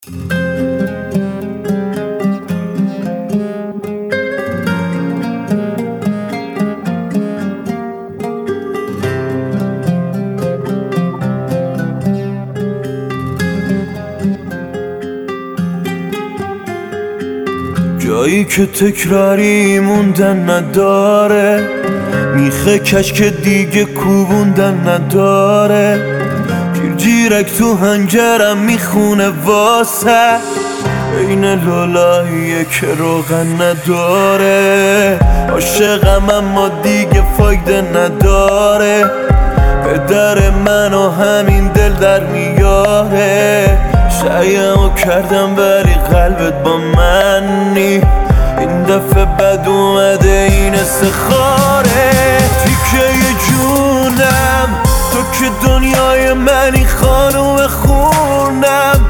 جایی که تکراری موندن نداره، میخه کش که دیگه کوبوندن نداره، جیرک تو هنجرم میخونه واسه این لالاییه که روغن نداره. عاشقم اما دیگه فایده نداره، پدر منو همین دل در میاره. سعیمو کردم ولی قلبت با منی، این دفعه بد اومده این استخاره. تیکه جونم تو که دنیای منی، خانوم خونم،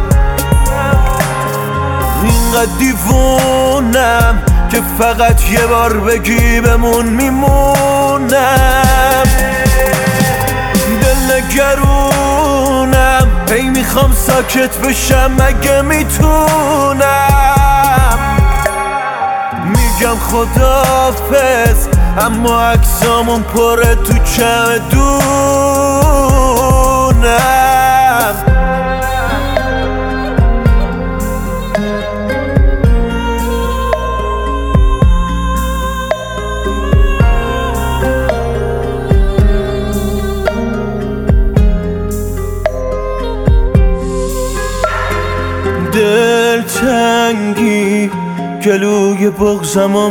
اینقدر دیوونم که فقط یه بار بگی بمون میمونم. دل نگرونم هی میخوام ساکت بشم مگه میتونم. میگم خداحافظ اما عکسامون پره تو چمدونم. دلتنگی گلوی بغضمو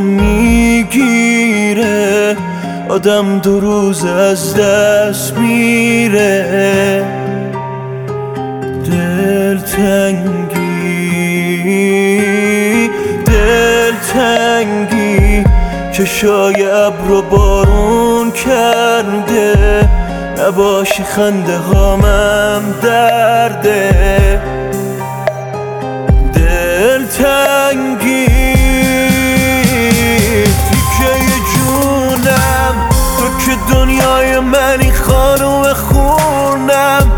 میگیره، آدم 2 روز از دست میره. دلتنگی چشای ابر بارون کرده، نباشی خنده هامم درده. دلتنگی تیکه جونم تو که دنیای منی، خانوم خونم،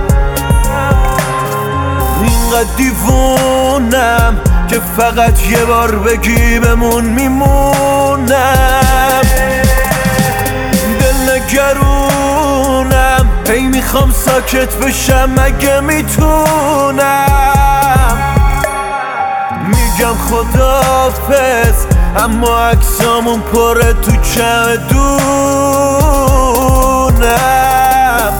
اینقدر دیوونم که فقط یه بار بگی بمون میمونم. دل نگرونم هی میخوام ساکت بشم مگه میتونم. میگم خداحافظ اما عکسامون پره تو چمدونم.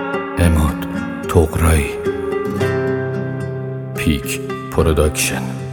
اماد طغرایی، پیک پروداکشن.